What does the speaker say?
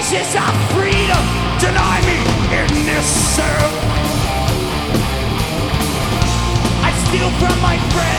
traces of freedom deny me in this cell. I steal from my friends.